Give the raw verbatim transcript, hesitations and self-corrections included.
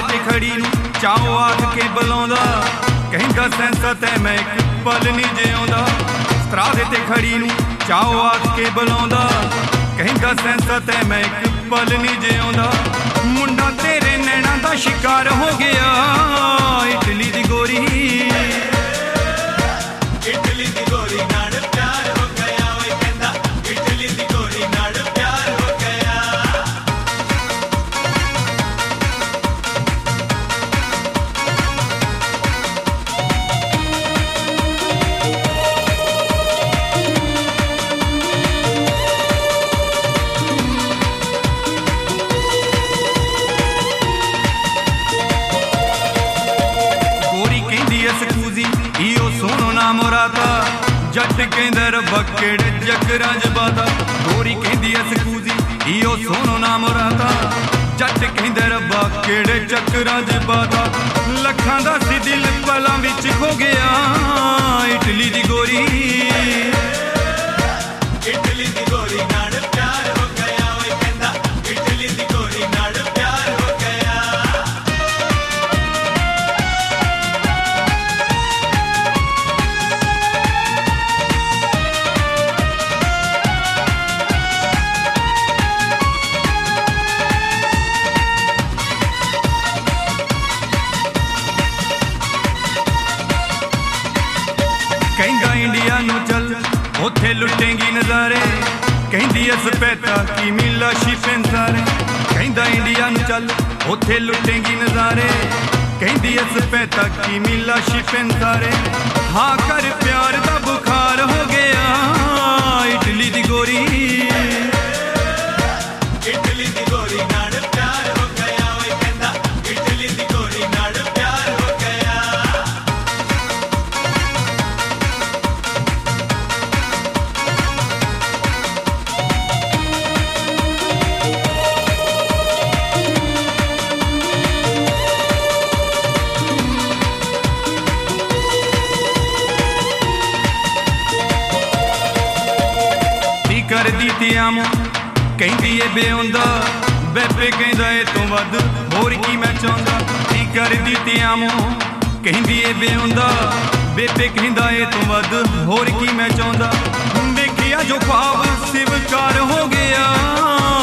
ਦੇ ਤੇ ਖੜੀ ਨੂੰ ਚਾਓ ਆਖ ਕੇ ਬੁਲਾਉਂਦਾ ਕਹਿੰਦਾ ਸੈਂਸਾ ਤੈ ਮੈਂ ਇੱਕ ਪਲ ਨਹੀਂ ਜਿਉਂਦਾ ਸਤਰਾਦੇ ਤੇ ਖੜੀ ਨੂੰ ਚਾਓ ਆਖ ਕੇ ਬੁਲਾਉਂਦਾ ਕਹਿੰਦਾ ਸੈਂਸਾ ਤੈ ਮੈਂ ਇੱਕ ਪਲ ਨਹੀਂ ਜਿਉਂਦਾ ਮੁੰਡਾ ਤੇਰੇ ਨੈਣਾਂ ਦਾ ਸ਼ਿਕਾਰ ਹੋ ਗਿਆ ਇਟਲੀ ਦੀ ਗੋਰੀ ਇਟਲੀ ਦੀ ਗੋਰੀ ਨਾਲ ਪਿਆਰ ਹੋ ਗਿਆ ਓਏ ਕਹਿੰਦਾ ਇਟਲੀ ਦੀ ਗੋਰੀ ਨਾਲ ਪਿਆਰ ਹੋ ਗਿਆ ਈਓ ਸੋਹਣੋ ਨਾ ਮੁਰਾਦਾ ਜੱਟ ਕਹਿੰਦਾ ਰੱਬਾ ਕਿਹੜੇ ਚੱਕਰਾਂ ਚ ਬਾਦਾ ਗੋਰੀ ਕਹਿੰਦੀ ਐ ਸਕੂਜ਼ੀ ਈਓ ਸੋਹਣੋ ਨਾ ਮੁਰਾਦਾ ਜੱਟ ਕਹਿੰਦਾ ਰੱਬਾ ਕਿਹੜੇ ਚੱਕਰਾਂ ਚ ਬਾਦਾ ਲੱਖਾਂ ਦਾ ਸੀ ਦਿਲ ਪਲਾਂ ਵਿੱਚ ਖੋ ਗਿਆ ਇਟਲੀ ਦੀ ਗੋਰੀ ਇਟਲੀ ਦੀ ਗੋਰੀ ਨਾਲ ਪਿਆਰ ਹੋ ਗਿਆ ਓਏ ਕਹਿੰਦਾ ਇਟਲੀ ਦੀ ਗੋਰੀ ਨਾਲ ਪਿਆਰ ਹੋ ਗਿਆ ਕਹਿੰਦਾ ਇੰਡੀਆ ਨੂੰ ਚੱਲ ਉੱਥੇ ਲੁੱਟੇਂਗੀ ਨਜ਼ਾਰੇ ਕਹਿੰਦੀ ਐ ਸਪੈਤਾ ਕੀ ਮਿਲਾ ਸ਼ਿਫਨ ਸਾਰੇ ਕਹਿੰਦਾ ਇੰਡੀਆ ਨੂੰ ਚੱਲ ਉੱਥੇ ਲੁੱਟੇਂਗੀ ਨਜ਼ਾਰੇ ਕਹਿੰਦੀ ਐ ਸਪੈਤਾ ਕੀ ਮਿਲਾ ਸ਼ਿਫਨ ਸਾਰੇ ਹਾਂ ਕਰ ਪਿਆਰ ਦਾ ਬੁਖਾਰ ਹੋ ਗਿਆ ਇਟਲੀ ਦੀ ਗੋਰੀ ਇਟਲੀ ਦੀ ਗੋਰੀ ਨਾਲ ਪਿਆਰ ਹੋ ਗਿਆ ਓਏ ਕਹਿੰਦਾ ਇਟਲੀ ਦੀ ਗੋਰੀ ਨਾਲ ਪਿਆਰ ਹੋ ਗਿਆ ਕਰਦੀ ਤੇ ਆਮੋ ਕਹਿੰਦੀ ਏ ਬੇਉਂਦਾ ਬੇਬੇ ਕਹਿੰਦਾ ਏ ਤੋਂ ਵੱਧ ਹੋਰ ਕੀ ਮੈਂ ਚਾਹੁੰਦਾ ਕੀ ਕਰਦੀ ਤੇ ਆਮੋ ਕਹਿੰਦੀ ਏ ਬੇਉਂਦਾ ਬੇਬੇ ਕਹਿੰਦਾ ਏ ਤੋਂ ਵੱਧ ਹੋਰ ਕੀ ਮੈਂ ਚਾਹੁੰਦਾ ਵੇਖਿਆ ਜੋ ख्वाब ਸਿਵਕਾਰ ਹੋ ਗਿਆ